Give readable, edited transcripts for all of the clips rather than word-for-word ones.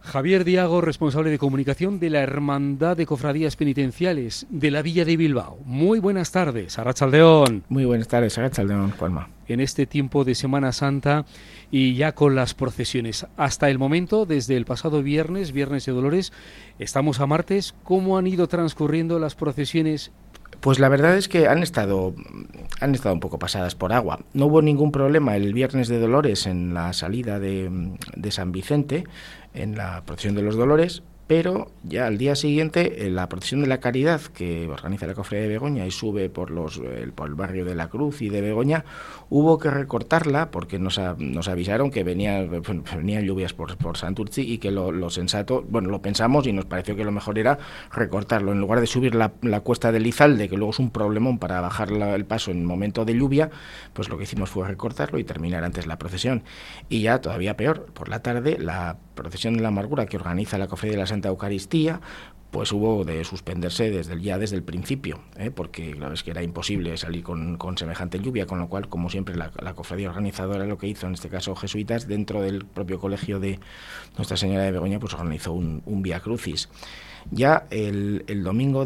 Javier Diago, responsable de comunicación de la Hermandad de Cofradías Penitenciales de la Villa de Bilbao. Muy buenas tardes, Arratsaldeon. Muy buenas tardes, Arratsaldeon, Juanma. En este tiempo de Semana Santa y ya con las procesiones. Hasta el momento, desde el pasado viernes de Dolores, estamos a martes. ¿Cómo han ido transcurriendo las procesiones? Pues la verdad es que han estado un poco pasadas por agua. No hubo ningún problema el Viernes de Dolores en la salida de San Vicente, en la procesión de los Dolores, pero ya al día siguiente, en la procesión de la Caridad, que organiza la Cofradía de Begoña y sube por el barrio de la Cruz y de Begoña, hubo que recortarla porque nos avisaron que venían lluvias por Santurtzi y que lo sensato, lo pensamos y nos pareció que lo mejor era recortarlo. En lugar de subir la cuesta del Izalde, que luego es un problemón para bajar el paso en momento de lluvia, pues lo que hicimos fue recortarlo y terminar antes la procesión. Y ya todavía peor, por la tarde, la procesión de la Amargura que organiza la Cofradía de la Santa Eucaristía, pues hubo de suspenderse desde el principio, porque claro, es que era imposible salir con semejante lluvia, con lo cual, como siempre, la cofradía organizadora lo que hizo, en este caso jesuitas, dentro del propio colegio de Nuestra Señora de Begoña, pues organizó un Vía Crucis. Ya el domingo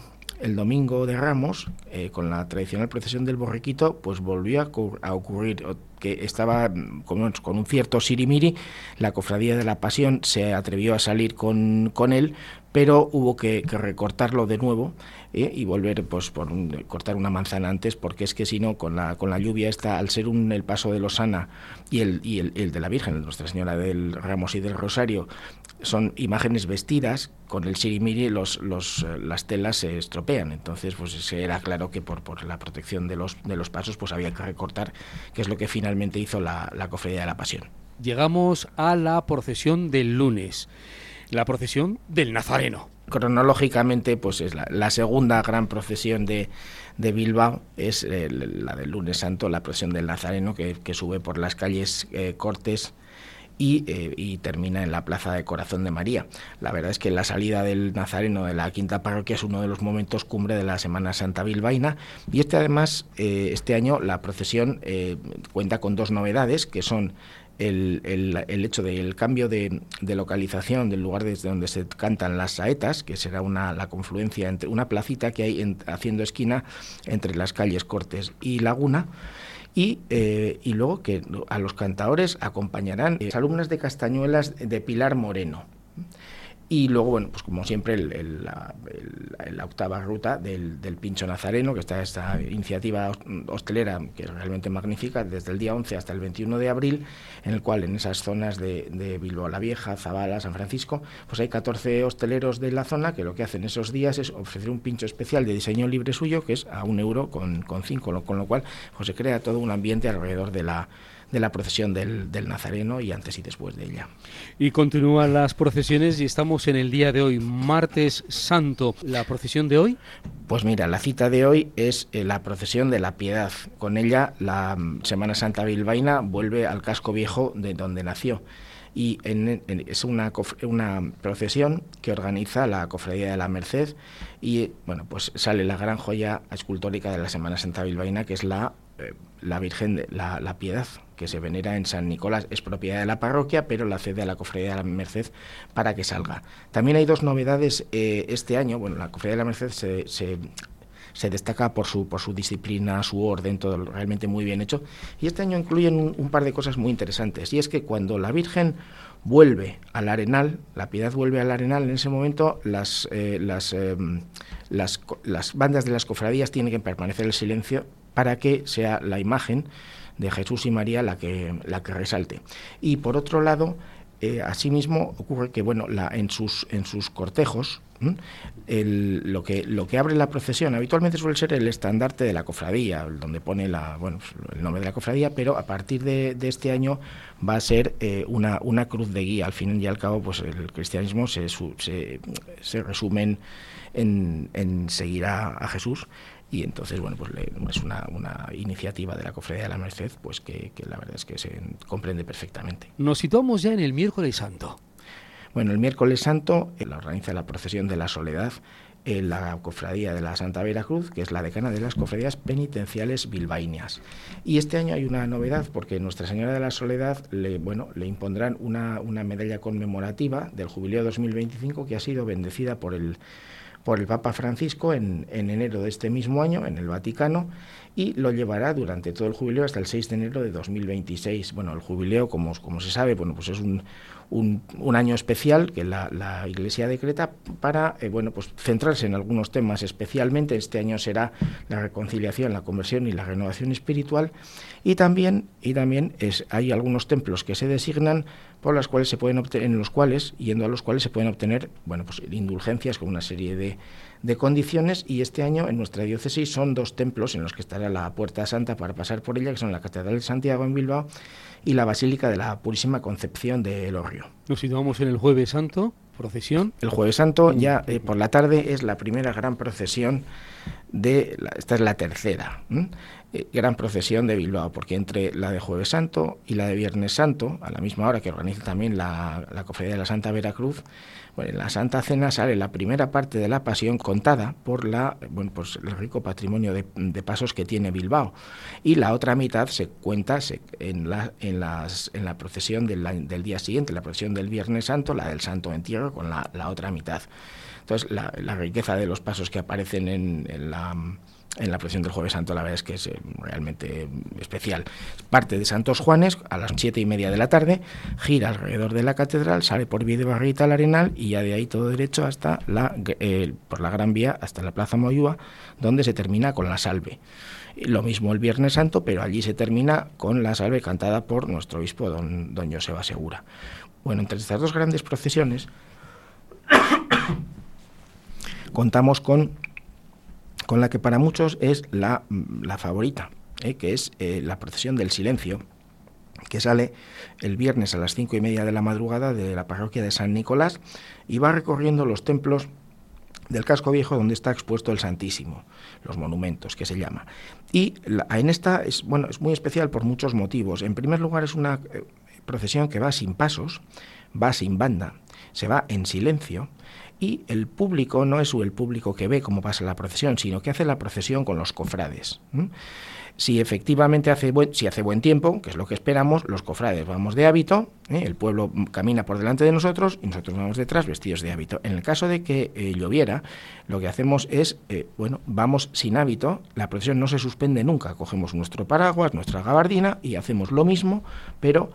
de Ramos, con la tradicional procesión del borriquito, pues volvió a ocurrir que estaba con un cierto sirimiri. La Cofradía de la Pasión se atrevió a salir con él, pero hubo que recortarlo de nuevo y volver cortar una manzana antes, porque es que si no, con la lluvia esta, al ser el paso de Losana y el de la Virgen, Nuestra Señora del Ramos y del Rosario, son imágenes vestidas, con el sirimiri las telas se estropean. Entonces pues era claro que por la protección de los pasos pues había que recortar, que es lo que finalmente hizo la Cofradía de la Pasión. Llegamos a la procesión del lunes, la procesión del Nazareno. Cronológicamente, pues es la segunda gran procesión de Bilbao, es la del lunes santo, la procesión del Nazareno, que sube por las calles Cortes y termina en la Plaza de Corazón de María. La verdad es que la salida del Nazareno de la Quinta Parroquia es uno de los momentos cumbre de la Semana Santa bilbaína, y además, este año la procesión cuenta con dos novedades, que son el hecho del cambio de localización del lugar desde donde se cantan las saetas, que será la confluencia entre una placita que hay haciendo esquina entre las calles Cortes y Laguna. Y luego que a los cantaores acompañarán alumnas de Castañuelas de Pilar Moreno. Y luego, pues como siempre, la octava ruta del Pincho Nazareno, que está esta iniciativa hostelera, que es realmente magnífica, desde el día 11 hasta el 21 de abril, en el cual en esas zonas de Bilbao la Vieja, Zabala, San Francisco, pues hay 14 hosteleros de la zona que lo que hacen esos días es ofrecer un pincho especial de diseño libre suyo, que es a €1 con 5, con lo cual pues se crea todo un ambiente alrededor de la procesión del Nazareno y antes y después de ella. Y continúan las procesiones y estamos en el día de hoy, martes santo. ¿La procesión de hoy? Pues mira, la cita de hoy es la procesión de la Piedad. Con ella la Semana Santa bilbaína vuelve al casco viejo de donde nació. Y es una procesión que organiza la Cofradía de la Merced y pues sale la gran joya escultórica de la Semana Santa bilbaína, que es la Virgen de la Piedad, que se venera en San Nicolás. Es propiedad de la parroquia, pero la cede a la Cofradía de la Merced para que salga. También hay dos novedades este año. La Cofradía de la Merced se destaca por su disciplina, su orden, todo realmente muy bien hecho. Y este año incluyen un par de cosas muy interesantes. Y es que cuando la Virgen vuelve al Arenal, la Piedad vuelve al Arenal, en ese momento las bandas de las cofradías tienen que permanecer en silencio para que sea la imagen de Jesús y María la que resalte. Y por otro lado, asimismo ocurre que en sus cortejos, lo que abre la procesión habitualmente suele ser el estandarte de la cofradía, donde pone el nombre de la cofradía, pero a partir de este año va a ser una cruz de guía. Al fin y al cabo, pues el cristianismo se resume en seguir a Jesús. Y entonces, es una iniciativa de la Cofradía de la Merced, pues que la verdad es que se comprende perfectamente. Nos situamos ya en el miércoles santo. El miércoles santo la organiza la procesión de la Soledad, la cofradía de la Santa Veracruz, que es la decana de las cofradías penitenciales bilbaínas. Y este año hay una novedad, porque Nuestra Señora de la Soledad le impondrán una medalla conmemorativa del jubileo 2025, que ha sido bendecida por el Papa Francisco en enero de este mismo año en el Vaticano, y lo llevará durante todo el jubileo hasta el 6 de enero de 2026. Bueno, el jubileo, como se sabe, pues es un año especial que la Iglesia decreta para centrarse en algunos temas. Especialmente este año será la reconciliación, la conversión y la renovación espiritual, y también hay algunos templos que se designan por las cuales se pueden obtener, yendo a los cuales se pueden obtener indulgencias con una serie de condiciones, y este año en nuestra diócesis son 2 templos en los que estará la Puerta Santa para pasar por ella, que son la Catedral de Santiago en Bilbao y la Basílica de la Purísima Concepción de Elorrio. Nos situamos en el Jueves Santo, procesión. El Jueves Santo ya por la tarde es la primera gran procesión esta es la tercera gran procesión de Bilbao, porque entre la de Jueves Santo y la de Viernes Santo, a la misma hora que organiza también la Cofradía de la Santa Veracruz, en la Santa Cena sale la primera parte de la Pasión contada por el rico patrimonio de pasos que tiene Bilbao, y la otra mitad se cuenta en la procesión del día siguiente, la procesión del Viernes Santo, la del Santo Entierro, con la otra mitad. Entonces, la riqueza de los pasos que aparecen en la procesión del Jueves Santo, la verdad es que es realmente especial. Parte de Santos Juanes a las 7:30 de la tarde, gira alrededor de la catedral, sale por Vía de Barrita al Arenal, y ya de ahí todo derecho hasta por la Gran Vía hasta la Plaza Moyúa, donde se termina con la salve. Lo mismo el Viernes Santo, pero allí se termina con la salve cantada por nuestro obispo, don Joseba Segura. Bueno, entre estas 2 grandes procesiones contamos con la que para muchos es la favorita, que es la procesión del Silencio, que sale el viernes a las 5:30 de la madrugada de la parroquia de San Nicolás, y va recorriendo los templos del casco viejo donde está expuesto el Santísimo, los monumentos que se llama. Y en esta es muy especial por muchos motivos. En primer lugar, es una procesión que va sin pasos, va sin banda, se va en silencio, y el público no es el público que ve cómo pasa la procesión, sino que hace la procesión con los cofrades. Si efectivamente hace buen tiempo, que es lo que esperamos, los cofrades vamos de hábito, el pueblo camina por delante de nosotros y nosotros vamos detrás vestidos de hábito. En el caso de que lloviera, lo que hacemos es, vamos sin hábito, la procesión no se suspende nunca, cogemos nuestro paraguas, nuestra gabardina y hacemos lo mismo, pero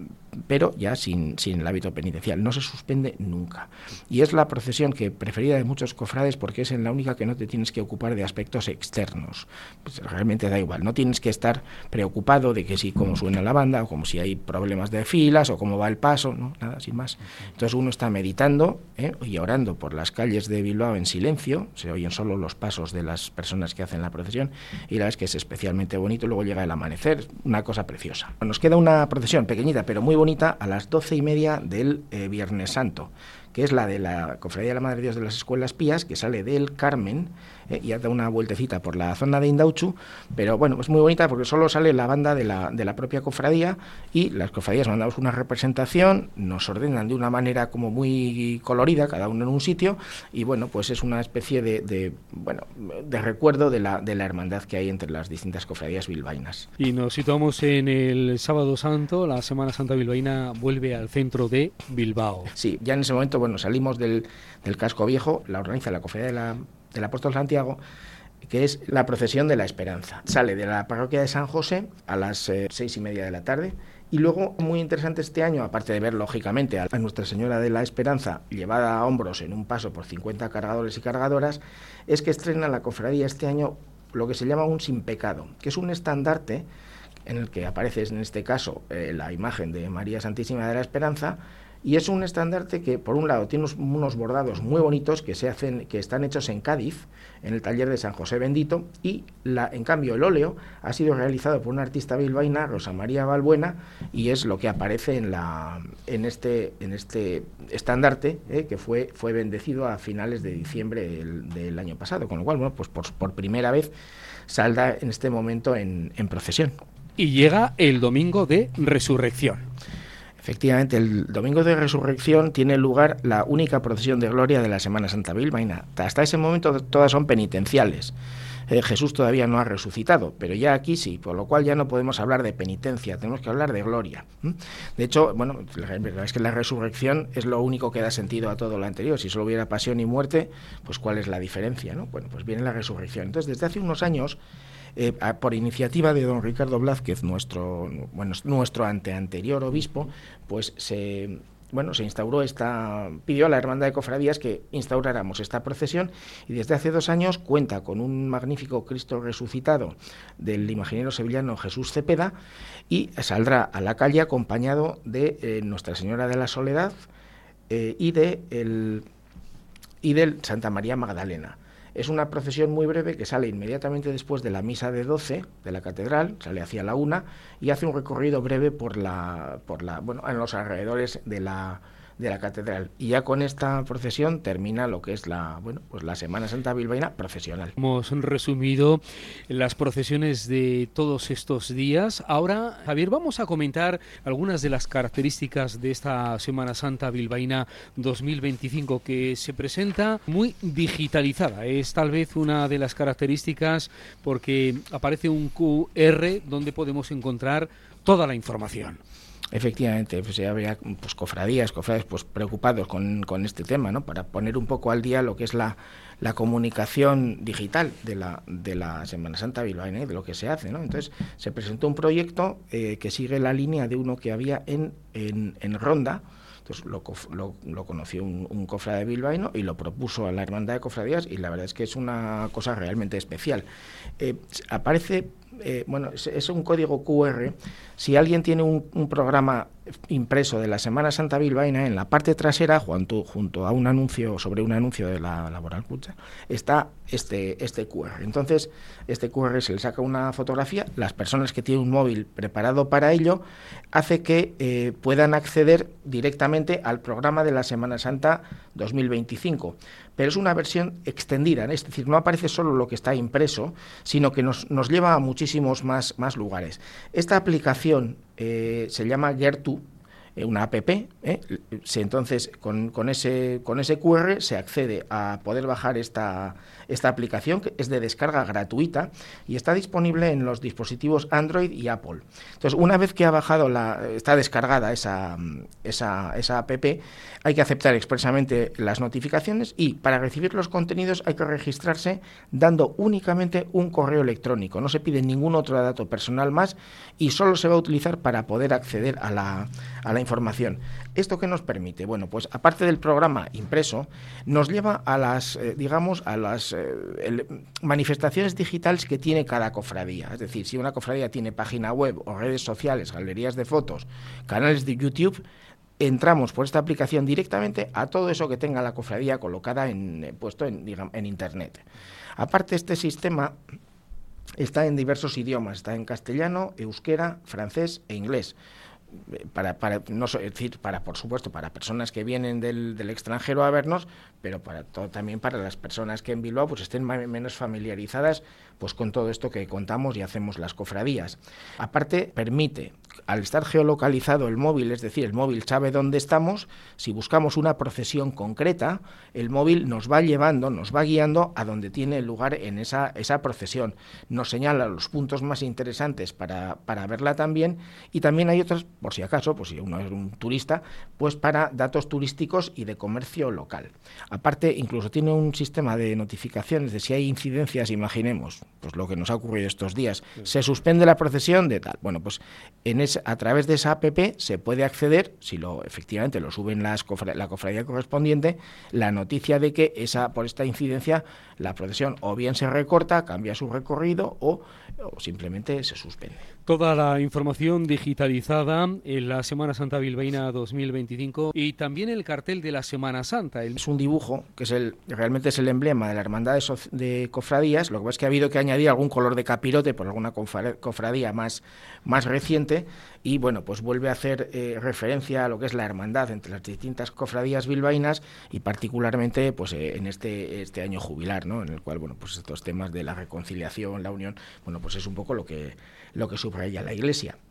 ya sin el hábito penitencial, no se suspende nunca. Y es la procesión preferida de muchos cofrades, porque es en la única que no te tienes que ocupar de aspectos externos. Pues realmente da igual, no tienes que estar preocupado de que cómo suena la banda, o como si hay problemas de filas, o cómo va el paso, no, nada, sin más. Entonces uno está meditando y orando por las calles de Bilbao en silencio, se oyen solo los pasos de las personas que hacen la procesión, y la verdad es que es especialmente bonito. Luego llega el amanecer, una cosa preciosa. Nos queda una procesión pequeñita, pero muy bonita, a las 12:30 del Viernes Santo, que es la de la Cofradía de la Madre de Dios de las Escuelas Pías, que sale del Carmen y da una vueltecita por la zona de Indauchu, pero es muy bonita porque solo sale la banda de la propia cofradía, y las cofradías mandamos una representación, nos ordenan de una manera como muy colorida, cada uno en un sitio, y pues es una especie de recuerdo de la hermandad que hay entre las distintas cofradías bilbaínas. Y nos situamos en el Sábado Santo. La Semana Santa bilbaína vuelve al centro de Bilbao. Sí, ya en ese momento salimos del casco viejo, la organiza la cofradía del Apóstol Santiago, que es la procesión de la Esperanza. Sale de la parroquia de San José a las 6:30 de la tarde, y luego, muy interesante este año, aparte de ver lógicamente a Nuestra Señora de la Esperanza llevada a hombros en un paso por 50 cargadores y cargadoras, es que estrena la cofradía este año lo que se llama un Sin Pecado, que es un estandarte en el que aparece en este caso la imagen de María Santísima de la Esperanza, y es un estandarte que por un lado tiene unos bordados muy bonitos que están hechos en Cádiz, en el taller de San José Bendito, y en cambio el óleo ha sido realizado por una artista bilbaína, Rosa María Balbuena, y es lo que aparece en este estandarte que fue bendecido a finales de diciembre del año pasado, con lo cual pues por primera vez saldrá en este momento en procesión. Y llega el domingo de Resurrección. Efectivamente, el domingo de Resurrección tiene lugar la única procesión de gloria de la Semana Santa bilbaína. Hasta ese momento todas son penitenciales. Jesús todavía no ha resucitado, pero ya aquí sí, por lo cual ya no podemos hablar de penitencia, tenemos que hablar de gloria. De hecho, bueno, la verdad es que la resurrección es lo único que da sentido a todo lo anterior. Si solo hubiera pasión y muerte, pues ¿cuál es la diferencia, no? Bueno, pues viene la resurrección. Entonces, desde hace unos años, por iniciativa de don Ricardo Blázquez, nuestro anterior obispo, pues se instauró pidió a la Hermandad de Cofradías que instauráramos esta procesión, y desde hace 2 años cuenta con un magnífico Cristo resucitado del imaginero sevillano Jesús Cepeda, y saldrá a la calle acompañado de Nuestra Señora de la Soledad y del Santa María Magdalena. Es una procesión muy breve que sale inmediatamente después de la misa de 12 de la catedral, sale hacia la 1 y hace un recorrido breve en los alrededores de la catedral. Y ya con esta procesión termina lo que es la Semana Santa bilbaína procesional. Hemos resumido las procesiones de todos estos días. Ahora, Javier, vamos a comentar algunas de las características de esta Semana Santa bilbaína 2025, que se presenta muy digitalizada. Es tal vez una de las características porque aparece un QR donde podemos encontrar toda la información. Efectivamente, pues ya había cofradías pues preocupados con este tema, ¿no? Para poner un poco al día lo que es la comunicación digital de la Semana Santa bilbaína y de lo que se hace, ¿no? Entonces se presentó un proyecto que sigue la línea de uno que había en Ronda. Entonces lo conoció un cofrade bilbaíno y lo propuso a la Hermandad de Cofradías, y la verdad es que es una cosa realmente especial. Aparece, es un código QR. Si alguien tiene un programa impreso de la Semana Santa bilbaína, en la parte trasera, junto a un anuncio de la Laboral Cucha, está este QR. Entonces, este QR se le saca una fotografía, las personas que tienen un móvil preparado para ello, hace que puedan acceder directamente al programa de la Semana Santa 2025. Pero es una versión extendida, es decir, no aparece solo lo que está impreso, sino que nos lleva a muchísimos más lugares. Esta aplicación se llama Gertu, una app. Entonces con ese QR se accede a poder bajar esta aplicación, que es de descarga gratuita y está disponible en los dispositivos Android y Apple. Entonces, una vez que está descargada esa app, hay que aceptar expresamente las notificaciones, y para recibir los contenidos hay que registrarse dando únicamente un correo electrónico. No se pide ningún otro dato personal más y solo se va a utilizar para poder acceder a la información. ¿Esto qué nos permite? Bueno, pues aparte del programa impreso, nos lleva a las manifestaciones digitales que tiene cada cofradía. Es decir, si una cofradía tiene página web o redes sociales, galerías de fotos, canales de YouTube, entramos por esta aplicación directamente a todo eso que tenga la cofradía colocada puesto en Internet. Aparte, este sistema está en diversos idiomas, está en castellano, euskera, francés e inglés. Por supuesto, para personas que vienen del extranjero a vernos, pero también para las personas que en Bilbao pues estén menos familiarizadas pues con todo esto que contamos y hacemos las cofradías. Aparte, permite, al estar geolocalizado el móvil, es decir, el móvil sabe dónde estamos, si buscamos una procesión concreta, el móvil nos va guiando a donde tiene lugar en esa procesión. Nos señala los puntos más interesantes para verla también, y también hay otros, por si acaso, pues si uno es un turista, pues para datos turísticos y de comercio local. Aparte, incluso tiene un sistema de notificaciones de si hay incidencias, imaginemos, pues lo que nos ha ocurrido estos días, se suspende la procesión de tal. Bueno, pues a través de esa app se puede acceder, si efectivamente lo suben la cofradía correspondiente, la noticia de que por esta incidencia la procesión o bien se recorta, cambia su recorrido o simplemente se suspende. Toda la información digitalizada en la Semana Santa bilbaína 2025 y también el cartel de la Semana Santa. Es un dibujo que realmente es el emblema de la Hermandad de Cofradías. Lo que pasa es que ha habido que añadir algún color de capirote por alguna cofradía más reciente, y bueno, pues vuelve a hacer referencia a lo que es la hermandad entre las distintas cofradías bilbaínas, y particularmente pues en este año jubilar, ¿no? En el cual, bueno, pues estos temas de la reconciliación, la unión, bueno, pues es un poco lo que subraya la Iglesia.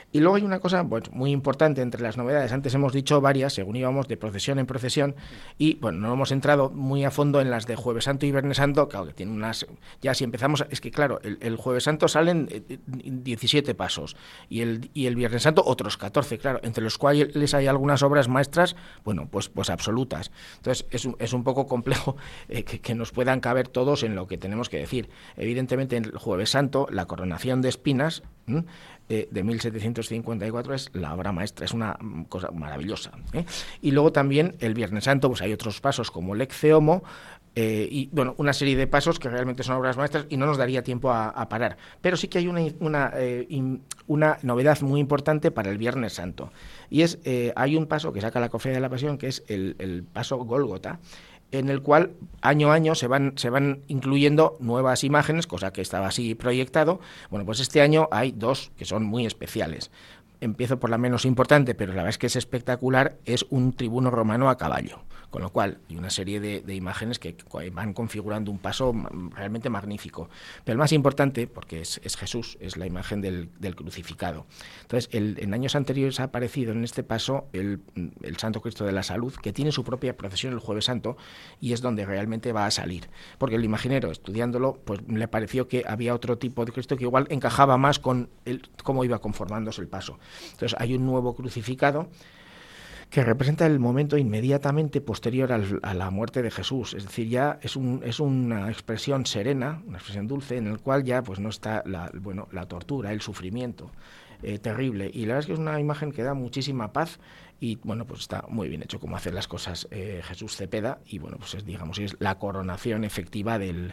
Y luego hay una cosa muy importante entre las novedades. Antes hemos dicho varias, según íbamos de procesión en procesión, y bueno, no hemos entrado muy a fondo en las de Jueves Santo y Viernes Santo, claro, que tienen unas... Ya si empezamos, es que claro, el Jueves Santo salen 17 pasos, y el Viernes Santo otros 14, claro, entre los cuales hay algunas obras maestras, bueno, pues absolutas. Entonces es un poco complejo que nos puedan caber todos en lo que tenemos que decir. Evidentemente, en el Jueves Santo, la coronación de espinas de 1754 es la obra maestra, es una cosa maravillosa. Y luego también el Viernes Santo, pues hay otros pasos como el Ecce Homo, y bueno, una serie de pasos que realmente son obras maestras y no nos daría tiempo a parar. Pero sí que hay una novedad muy importante para el Viernes Santo, y es hay un paso que saca la Cofradía de la Pasión, que es el paso Gólgota, en el cual año a año se van incluyendo nuevas imágenes, cosa que estaba así proyectado. Bueno, pues este año hay dos que son muy especiales. Empiezo por la menos importante, pero la verdad es que es espectacular, es un tribuno romano a caballo, con lo cual hay una serie de imágenes que van configurando un paso realmente magnífico. Pero el más importante, porque es Jesús, es la imagen del crucificado. Entonces, en años anteriores ha aparecido en este paso el Santo Cristo de la Salud, que tiene su propia procesión el Jueves Santo, y es donde realmente va a salir. Porque el imaginero, estudiándolo, pues le pareció que había otro tipo de Cristo que igual encajaba más con cómo iba conformándose el paso. Entonces hay un nuevo crucificado que representa el momento inmediatamente posterior a la muerte de Jesús. Es decir, ya es una expresión serena, una expresión dulce, en el cual ya pues no está la tortura, el sufrimiento terrible. Y la verdad es que es una imagen que da muchísima paz y bueno, pues está muy bien hecho como hace las cosas Jesús Cepeda, y bueno, pues es la coronación efectiva de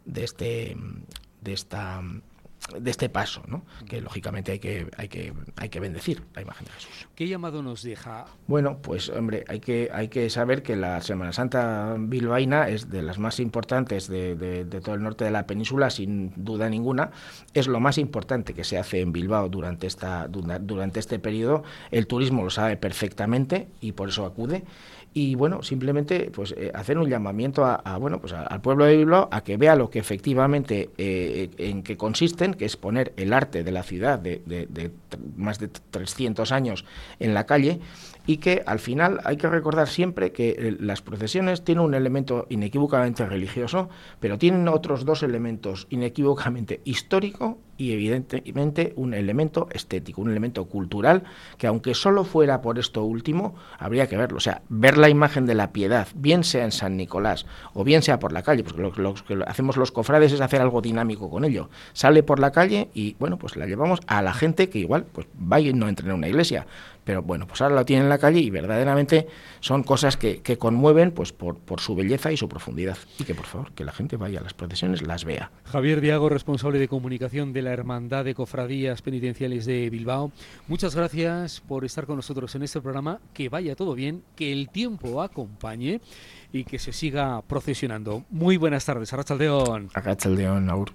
este paso, ¿no? Que lógicamente hay que bendecir la imagen de Jesús. ¿Qué llamado nos deja? Bueno, pues hombre, hay que saber que la Semana Santa bilbaína es de las más importantes de todo el norte de la península, sin duda ninguna. Es lo más importante que se hace en Bilbao durante este periodo. El turismo lo sabe perfectamente y por eso acude. Y bueno, simplemente pues hacer un llamamiento al pueblo de Bilbao a que vea lo que efectivamente en qué consisten, que es poner el arte de la ciudad de más de 300 años en la calle, y que al final hay que recordar siempre que las procesiones tienen un elemento inequívocamente religioso, pero tienen otros dos elementos inequívocamente histórico y evidentemente un elemento estético, un elemento cultural, que aunque solo fuera por esto último, habría que verlo. O sea, ver la imagen de la Piedad, bien sea en San Nicolás o bien sea por la calle, porque lo que hacemos los cofrades es hacer algo dinámico con ello. Sale por la calle y bueno, pues la llevamos a la gente que igual pues vaya y no entre en una iglesia, pero bueno, pues ahora lo tienen en la calle y verdaderamente son cosas que conmueven pues por su belleza y su profundidad, y que por favor, que la gente vaya a las procesiones, las vea. Javier Diago, responsable de comunicación de la Hermandad de Cofradías Penitenciales de Bilbao, muchas gracias por estar con nosotros en este programa. Que vaya todo bien, que el tiempo acompañe y que se siga procesionando. Muy buenas tardes, Arratsaldeon. Arratsaldeon, Aur.